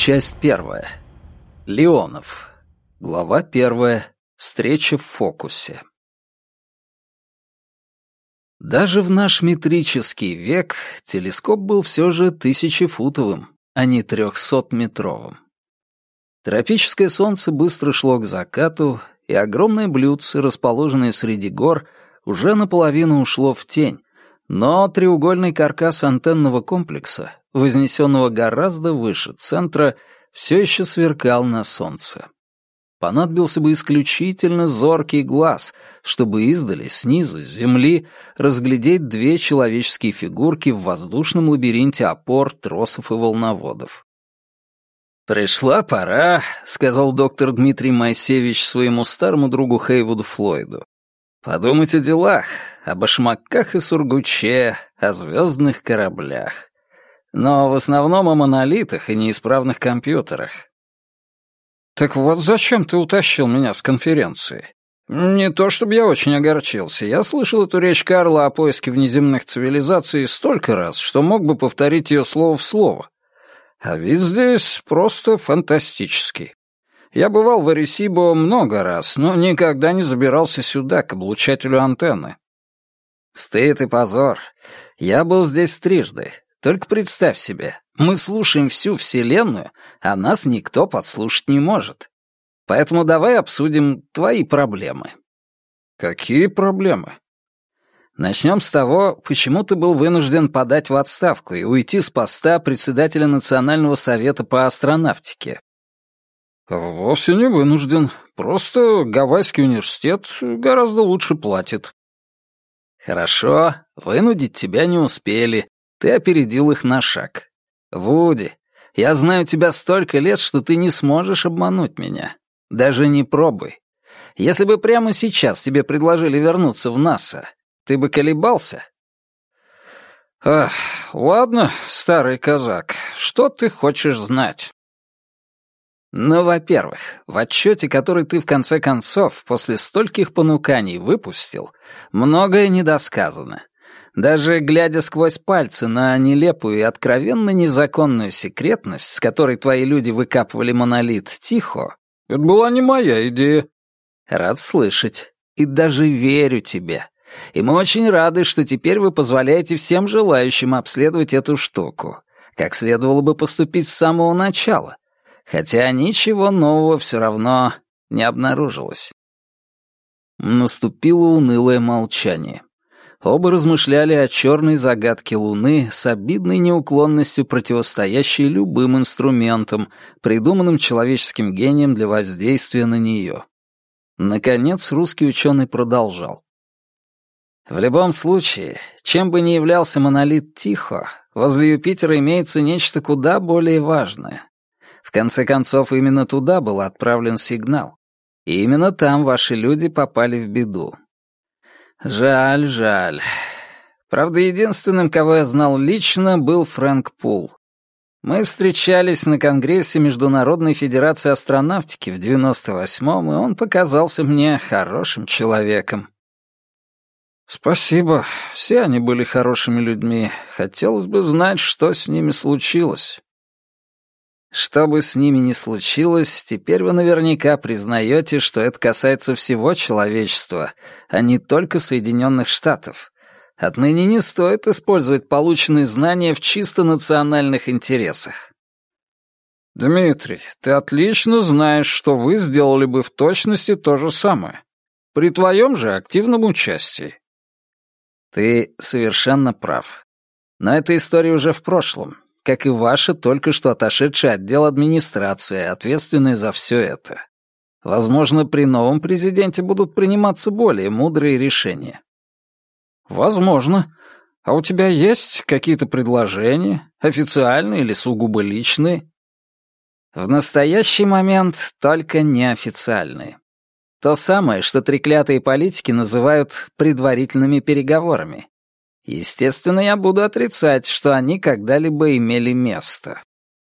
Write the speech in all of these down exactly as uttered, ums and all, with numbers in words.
Часть первая. Леонов. Глава первая. Встреча в фокусе. Даже в наш метрический век телескоп был все же тысячефутовым, а не трехсотметровым. Тропическое солнце быстро шло к закату, и огромное блюдце, расположенное среди гор, уже наполовину ушло в тень, но треугольный каркас антенного комплекса, вознесенного гораздо выше центра, все еще сверкал на солнце. Понадобился бы исключительно зоркий глаз, чтобы издали, снизу, с земли, разглядеть две человеческие фигурки в воздушном лабиринте опор, тросов и волноводов. «Пришла пора», — сказал доктор Дмитрий Моисеевич своему старому другу Хейвуду Флойду. «Подумать о делах, о башмаках и сургуче, о звездных кораблях. Но в основном о монолитах и неисправных компьютерах». «Так вот зачем ты утащил меня с конференции? Не то чтобы я очень огорчился. Я слышал эту речь Карла о поиске внеземных цивилизаций столько раз, что мог бы повторить ее слово в слово. А вид здесь просто фантастический. Я бывал в Аресибо много раз, но никогда не забирался сюда, к облучателю антенны». «Стыд и позор. Я был здесь трижды. Только представь себе, мы слушаем всю Вселенную, а нас никто подслушать не может. Поэтому давай обсудим твои проблемы». «Какие проблемы?» «Начнем с того, почему ты был вынужден подать в отставку и уйти с поста председателя Национального совета по астронавтике». «Вовсе не вынужден. Просто Гавайский университет гораздо лучше платит». «Хорошо, вынудить тебя не успели. Ты опередил их на шаг. Вуди, я знаю тебя столько лет, что ты не сможешь обмануть меня. Даже не пробуй. Если бы прямо сейчас тебе предложили вернуться в НАСА, ты бы колебался?» «Ах, ладно, старый казак, что ты хочешь знать?» «Ну, во-первых, в отчете, который ты в конце концов после стольких понуканий выпустил, многое недосказано. Даже глядя сквозь пальцы на нелепую и откровенно незаконную секретность, с которой твои люди выкапывали монолит Тихо...» «Это была не моя идея». «Рад слышать. И даже верю тебе. И мы очень рады, что теперь вы позволяете всем желающим обследовать эту штуку, как следовало бы поступить с самого начала. Хотя ничего нового все равно не обнаружилось». Наступило унылое молчание. Оба размышляли о черной загадке Луны с обидной неуклонностью, противостоящей любым инструментам, придуманным человеческим гением для воздействия на нее. Наконец русский ученый продолжал. «В любом случае, чем бы ни являлся монолит Тихо, возле Юпитера имеется нечто куда более важное. В конце концов, именно туда был отправлен сигнал. И именно там ваши люди попали в беду. Жаль, жаль. Правда, единственным, кого я знал лично, был Фрэнк Пул. Мы встречались на Конгрессе Международной Федерации Астронавтики в девяносто восьмом, и он показался мне хорошим человеком». «Спасибо. Все они были хорошими людьми. Хотелось бы знать, что с ними случилось». «Что бы с ними ни случилось, теперь вы наверняка признаете, что это касается всего человечества, а не только Соединенных Штатов. Отныне не стоит использовать полученные знания в чисто национальных интересах». «Дмитрий, ты отлично знаешь, что вы сделали бы в точности то же самое. При твоем же активном участии». «Ты совершенно прав. Но эта история уже в прошлом, как и ваша только что отошедший отдел администрации, ответственный за все это. Возможно, при новом президенте будут приниматься более мудрые решения». «Возможно. А у тебя есть какие-то предложения, официальные или сугубо личные?» «В настоящий момент только неофициальные. То самое, что треклятые политики называют предварительными переговорами. Естественно, я буду отрицать, что они когда-либо имели место».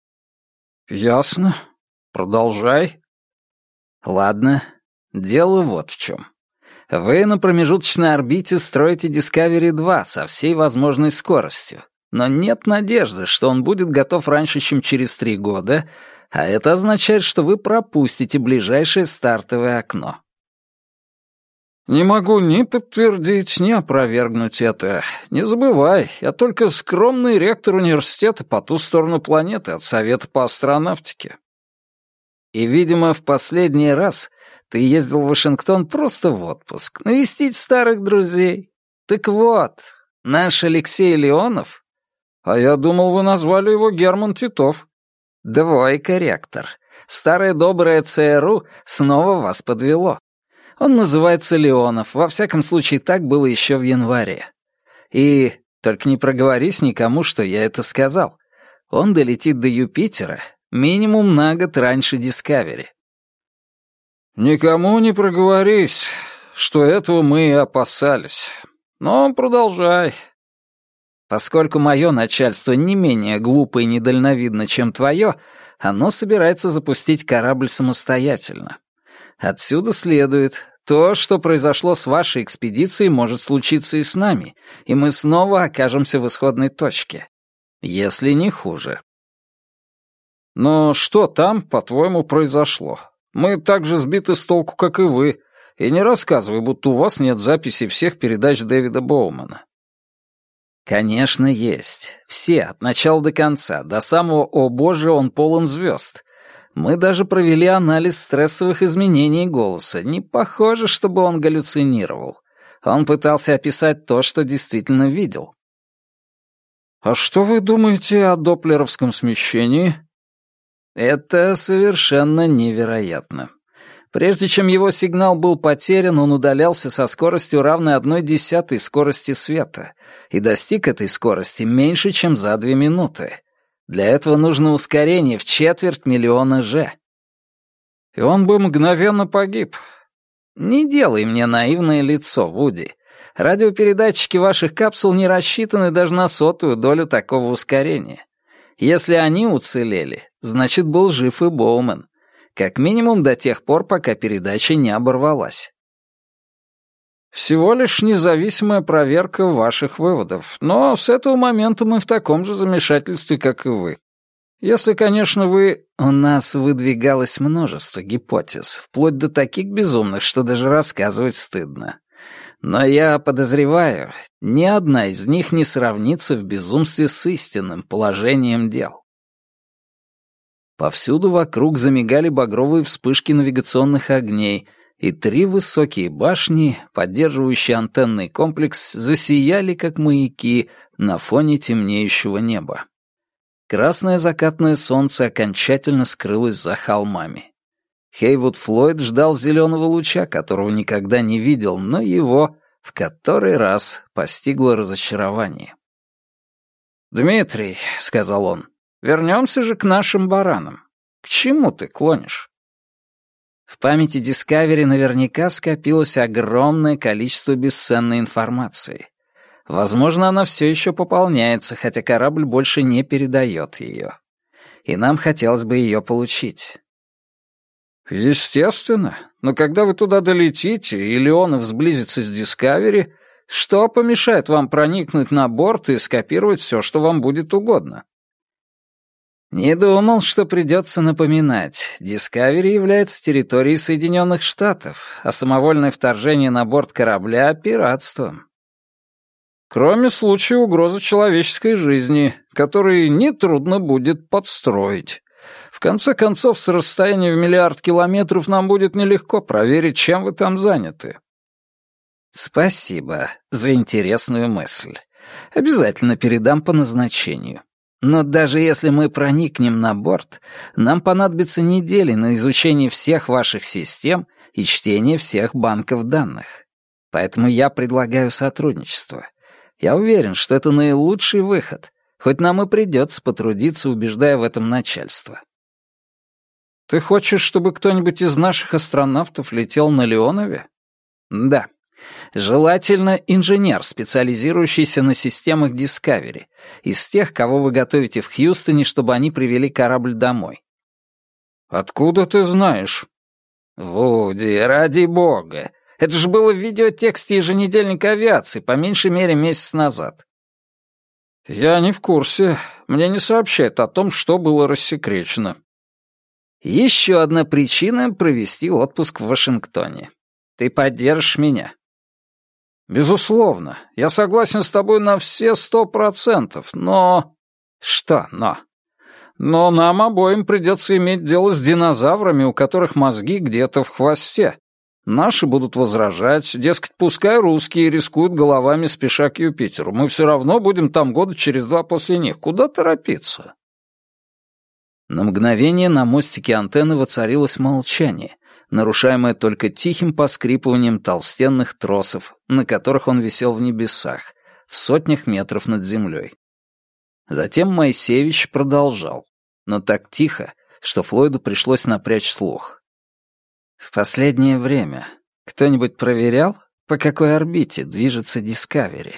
«Ясно. Продолжай». «Ладно. Дело вот в чем. Вы на промежуточной орбите строите Discovery два со всей возможной скоростью, но нет надежды, что он будет готов раньше, чем через три года, А это означает, что вы пропустите ближайшее стартовое окно. Не могу ни подтвердить, ни опровергнуть это. Не забывай, я только скромный ректор университета по ту сторону планеты от Совета по астронавтике. И, видимо, в последний раз ты ездил в Вашингтон просто в отпуск, навестить старых друзей. Так вот, наш Алексей Леонов... А я думал, вы назвали его Герман Титов. Двойка, ректор. Старое доброе ЦРУ снова вас подвело. Он называется Леонов, во всяком случае, так было еще в январе. И только не проговорись никому, что я это сказал. Он долетит до Юпитера минимум на год раньше Дискавери. Никому не проговорись, что этого мы и опасались. Но продолжай. Поскольку мое начальство не менее глупо и недальновидно, чем твое, оно собирается запустить корабль самостоятельно. Отсюда следует, то, что произошло с вашей экспедицией, может случиться и с нами, и мы снова окажемся в исходной точке. Если не хуже. Но что там, по-твоему, произошло? Мы так же сбиты с толку, как и вы, и не рассказывай, будто у вас нет записей всех передач Дэвида Боумана. Конечно, есть. Все, от начала до конца, до самого «О боже, он полон звезд». Мы даже провели анализ стрессовых изменений голоса. Не похоже, чтобы он галлюцинировал. Он пытался описать то, что действительно видел. А что вы думаете о доплеровском смещении? Это совершенно невероятно. Прежде чем его сигнал был потерян, он удалялся со скоростью, равной одной десятой скорости света, и достиг этой скорости меньше, чем за две минуты. Для этого нужно ускорение в четверть миллиона же. И он бы мгновенно погиб. Не делай мне наивное лицо, Вуди. Радиопередатчики ваших капсул не рассчитаны даже на сотую долю такого ускорения. Если они уцелели, значит, был жив и Боуман. Как минимум до тех пор, пока передача не оборвалась. Всего лишь независимая проверка ваших выводов, но с этого момента мы в таком же замешательстве, как и вы. Если, конечно, вы... У нас выдвигалось множество гипотез, вплоть до таких безумных, что даже рассказывать стыдно. Но я подозреваю, ни одна из них не сравнится в безумстве с истинным положением дел. Повсюду вокруг замигали багровые вспышки навигационных огней, и три высокие башни, поддерживающие антенный комплекс, засияли, как маяки, на фоне темнеющего неба. Красное закатное солнце окончательно скрылось за холмами. Хейвуд Флойд ждал зеленого луча, которого никогда не видел, но его в который раз постигло разочарование. «Дмитрий», — сказал он, — «вернемся же к нашим баранам. К чему ты клонишь?» В памяти Discovery наверняка скопилось огромное количество бесценной информации. Возможно, она все еще пополняется, хотя корабль больше не передает ее. И нам хотелось бы ее получить. Естественно, но когда вы туда долетите, и Леонов сблизится с Discovery, что помешает вам проникнуть на борт и скопировать все, что вам будет угодно? Не думал, что придется напоминать. Discovery является территорией Соединенных Штатов, а самовольное вторжение на борт корабля — пиратством. Кроме случая угрозы человеческой жизни, который нетрудно будет подстроить. В конце концов, с расстояния в миллиард километров нам будет нелегко проверить, чем вы там заняты. Спасибо за интересную мысль. Обязательно передам по назначению. Но даже если мы проникнем на борт, нам понадобится недели на изучение всех ваших систем и чтение всех банков данных. Поэтому я предлагаю сотрудничество. Я уверен, что это наилучший выход, хоть нам и придется потрудиться, убеждая в этом начальство. Ты хочешь, чтобы кто-нибудь из наших астронавтов летел на Леонове? Да. Желательно инженер, специализирующийся на системах Discovery, из тех, кого вы готовите в Хьюстоне, чтобы они привели корабль домой. Откуда ты знаешь? Вуди, ради бога. Это же было в видеотексте еженедельника авиации, по меньшей мере месяц назад. Я не в курсе. Мне не сообщают о том, что было рассекречено. Еще одна причина провести отпуск в Вашингтоне. Ты поддержишь меня? Безусловно. Я согласен с тобой на все сто процентов, но... Что «но»? Но нам обоим придется иметь дело с динозаврами, у которых мозги где-то в хвосте. Наши будут возражать, дескать, пускай русские рискуют головами, спеша к Юпитеру. Мы все равно будем там года через два после них. Куда торопиться? На мгновение на мостике антенны воцарилось молчание, нарушаемое только тихим поскрипыванием толстенных тросов, на которых он висел в небесах, в сотнях метров над землей. Затем Моисеевич продолжал, но так тихо, что Флойду пришлось напрячь слух. В последнее время кто-нибудь проверял, по какой орбите движется Дискавери?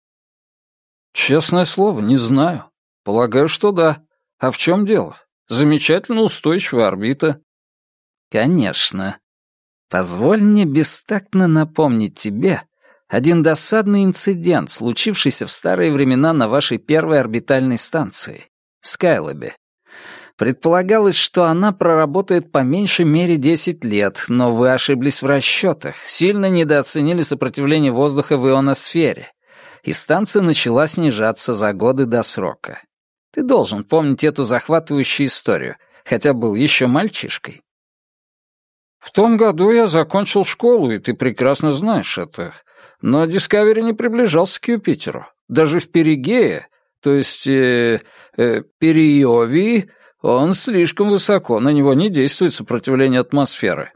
Честное слово, не знаю. Полагаю, что да. А в чем дело? Замечательно устойчивая орбита. Конечно. Позволь мне бестактно напомнить тебе один досадный инцидент, случившийся в старые времена на вашей первой орбитальной станции, Скайлэбе. Предполагалось, что она проработает по меньшей мере десять лет, но вы ошиблись в расчетах, сильно недооценили сопротивление воздуха в ионосфере, и станция начала снижаться за годы до срока. Ты должен помнить эту захватывающую историю, хотя был еще мальчишкой. В том году я закончил школу, и ты прекрасно знаешь это. Но Дискавери не приближался к Юпитеру. Даже в Перигее, то есть э, э, Периовии, он слишком высоко, на него не действует сопротивление атмосферы.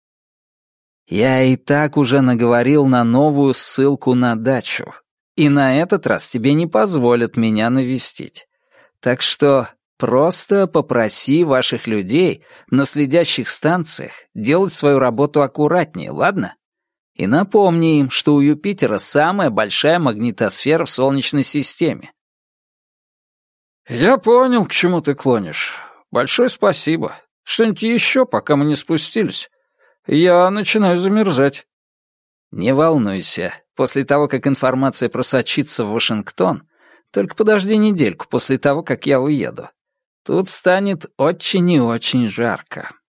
Я и так уже наговорил на новую ссылку на дачу, и на этот раз тебе не позволят меня навестить. Так что просто попроси ваших людей на следящих станциях делать свою работу аккуратнее, ладно? И напомни им, что у Юпитера самая большая магнитосфера в Солнечной системе. Я понял, к чему ты клонишь. Большое спасибо. Что-нибудь еще, пока мы не спустились? Я начинаю замерзать. Не волнуйся. После того, как информация просочится в Вашингтон, только подожди недельку после того, как я уеду. Тут станет очень и очень жарко.